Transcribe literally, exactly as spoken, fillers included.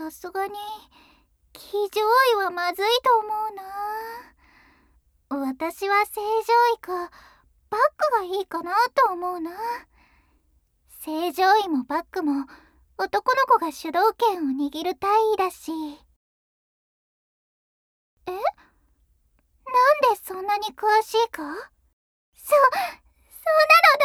さすがに騎乗位はまずいと思うな。私は正常位かバックがいいかなと思うな。正常位もバックも男の子が主導権を握る体位だし。え？なんでそんなに詳しいか？そ、そうな